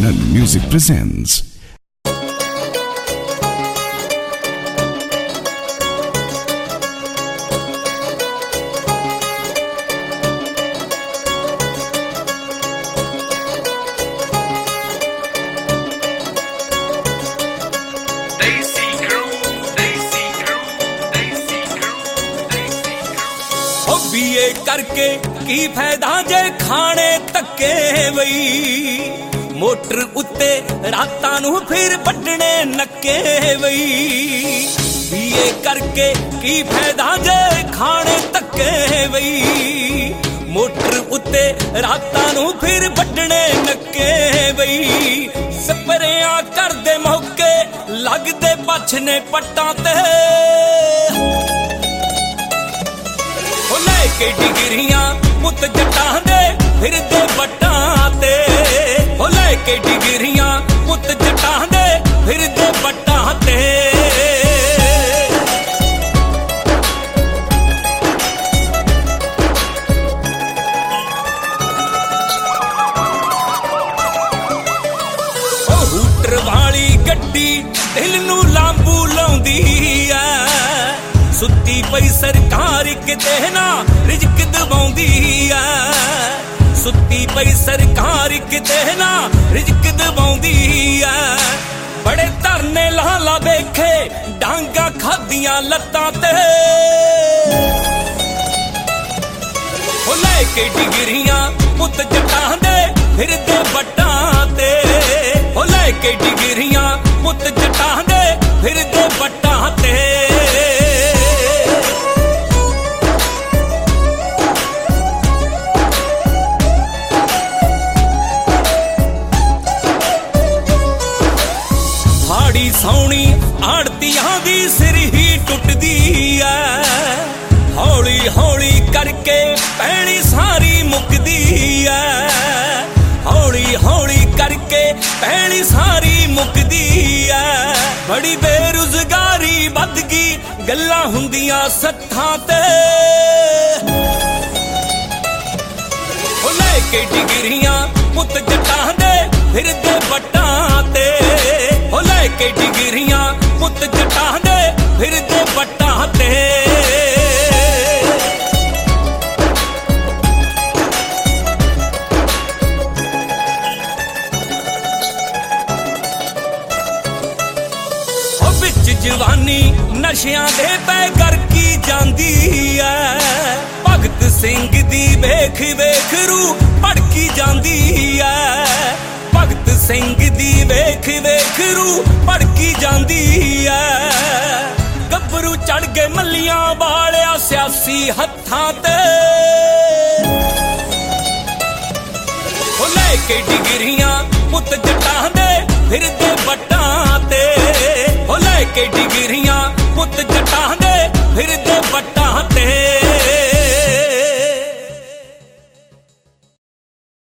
Anand Music presents. BA करके की फायदा जे खाने तक्के वई मोटर उत्ते रातां नूं फिर बड्डने नक्के वई बीए करके की फायदा जे खाने तक्के वई मोटर उत्ते रातां नूं फिर बड्डने नक्के वई स्प्रेयां करदे मौके लगदे बछने पट्टां ते के डिगरियां पुत जटां दे फिरदे बट्टां ते हो लेके डिगरियां पुत जटां दे फिरदे बट्टां ते ओ हूटर वाली गड्डी दिल नूं लांबू लाउंदी ऐ सुत्ती पई सरकार किते ना रिजक दबाउंदी ऐ सुत्ती पई सरकार किते ना रिजक दबाउंदी ऐ बड़े धरने लाला वेखे डांगा खादियां लत्तां ते हो लेके डिगरियां पुत जटां दे फिरदे बट्टां ते हो लेके डिगरियां पुत जटां दे फिरदे बट्टां ते सौनी आड़तियां दी सिर ही टुटदी ऐ हौली हौली करके पैणी सारी मुकदी ऐ हौली हौली करके पैणी सारी मुकदी ऐ बड़ी बेरोजगारी वध गई गल्लां हुंदियां सत्थां ते ओ लेके डिगरियां पुत जटां दे फिरदे बट्टां ते हो लेके डिगरियां पुत जटां दे फिरदे बट्टां ते हो विच जवानी नशियां दे पै करकी जांदी ऐ भगत सिंह दी वेख वेख रूह भड़की जांदी ऐ भगत सिंह दी वेख वेख रूह भड़की जांदी ऐ गब्बरू चढ़ के मल्लियां वालिया सियासी हत्थां ते हो लेके डिगरियां पुत जटां दे फिरदे बट्टां ते हो लेके डिगरियां पुत जटां दे फिरदे बट्टां